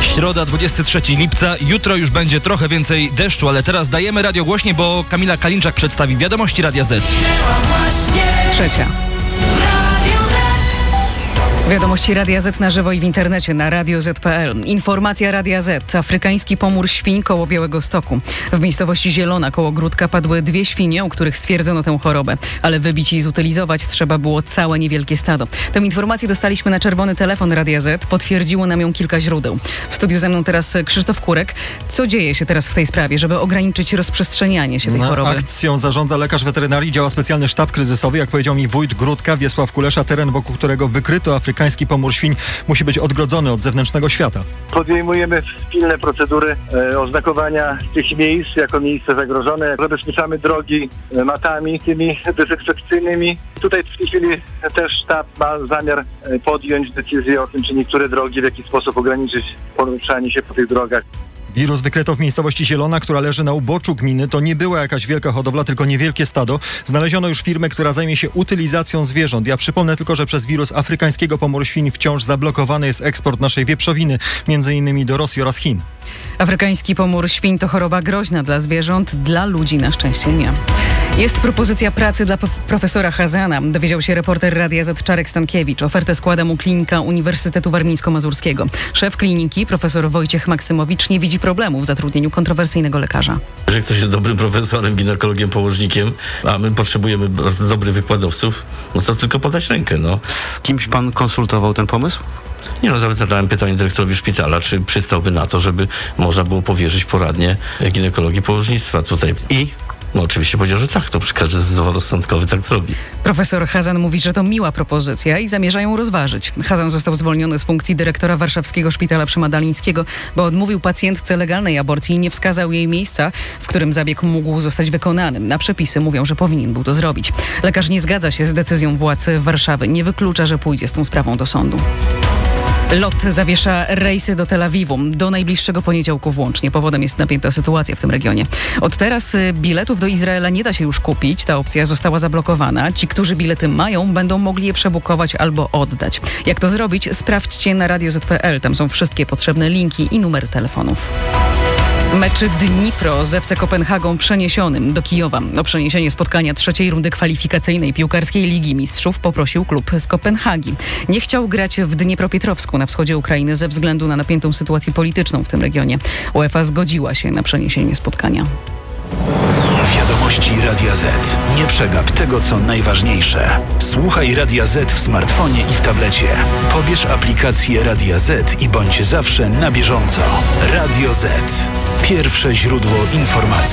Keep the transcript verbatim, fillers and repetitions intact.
Środa, dwudziestego trzeciego lipca. Jutro już będzie trochę więcej deszczu, ale teraz dajemy radio głośniej, bo Kamila Kalinczak przedstawi wiadomości Radia Z. Trzecia. Wiadomości Radia Z na żywo i w internecie na radio zet kropka pe el. Informacja Radia Z. Afrykański pomór świń koło Białegostoku. W miejscowości Zielona koło Gródka padły dwie świnie, u których stwierdzono tę chorobę. Ale wybić i zutylizować trzeba było całe niewielkie stado. Tę informację dostaliśmy na czerwony telefon Radia Z. Potwierdziło nam ją kilka źródeł. W studiu ze mną teraz Krzysztof Kurek. Co dzieje się teraz w tej sprawie, żeby ograniczyć rozprzestrzenianie się tej Na choroby? Akcją zarządza lekarz weterynarii, działa specjalny sztab kryzysowy. Jak powiedział mi wójt Gródka, Wiesław Kulesza, teren, wokół którego wykryto afrykański pomór świń, musi być odgrodzony od zewnętrznego świata. Podejmujemy pilne procedury e, oznakowania tych miejsc jako miejsce zagrożone. Zabezpieczamy drogi e, matami tymi dezynfekcyjnymi. Tutaj w tej chwili też sztab ma zamiar e, podjąć decyzję o tym, czy niektóre drogi w jakiś sposób ograniczyć poruszanie się po tych drogach. Wirus wykryto w miejscowości Zielona, która leży na uboczu gminy. To nie była jakaś wielka hodowla, tylko niewielkie stado. Znaleziono już firmę, która zajmie się utylizacją zwierząt. Ja przypomnę tylko, że przez wirus afrykańskiego pomoru świń wciąż zablokowany jest eksport naszej wieprzowiny, między innymi do Rosji oraz Chin. Afrykański pomór świń to choroba groźna dla zwierząt, dla ludzi na szczęście nie. Jest propozycja pracy dla profesora Hazana. Dowiedział się reporter Radia Z Czarek Stankiewicz. Ofertę składa mu klinika Uniwersytetu Warmińsko-Mazurskiego. Szef kliniki, profesor Wojciech Maksymowicz, nie widzi problemu w zatrudnieniu kontrowersyjnego lekarza. Jeżeli ktoś jest dobrym profesorem, ginekologiem, położnikiem, a my potrzebujemy bardzo dobrych wykładowców, no to tylko podać rękę, no. Z kimś pan konsultował ten pomysł? Nie no, nawet zadałem pytanie dyrektorowi szpitala, czy przystałby na to, żeby można było powierzyć poradnie ginekologii położnictwa tutaj. I no oczywiście powiedział, że tak, to przy każdy zdroworozsądkowy tak zrobi. Profesor Hazan mówi, że to miła propozycja i zamierza ją rozważyć. Hazan został zwolniony z funkcji dyrektora warszawskiego szpitala przy Madalińskiego, bo odmówił pacjentce legalnej aborcji i nie wskazał jej miejsca, w którym zabieg mógł zostać wykonany. Na przepisy mówią, że powinien był to zrobić. Lekarz nie zgadza się z decyzją władz Warszawy. Nie wyklucza, że pójdzie z tą sprawą do sądu. LOT zawiesza rejsy do Tel Awiwu do najbliższego poniedziałku włącznie. Powodem jest napięta sytuacja w tym regionie. Od teraz biletów do Izraela nie da się już kupić. Ta opcja została zablokowana. Ci, którzy bilety mają, będą mogli je przebukować albo oddać. Jak to zrobić? Sprawdźcie na radio zet kropka pe el. Tam są wszystkie potrzebne linki i numery telefonów. Mecz Dnipro z F C Kopenhagą przeniesionym do Kijowa. O przeniesienie spotkania trzeciej rundy kwalifikacyjnej piłkarskiej Ligi Mistrzów poprosił klub z Kopenhagi. Nie chciał grać w Dniepropietrowsku na wschodzie Ukrainy ze względu na napiętą sytuację polityczną w tym regionie. UEFA zgodziła się na przeniesienie spotkania. Wiadomości Radia Z. Nie przegap tego, co najważniejsze. Słuchaj Radia Z w smartfonie i w tablecie. Pobierz aplikację Radia Z i bądź zawsze na bieżąco. Radio Z. Pierwsze źródło informacji.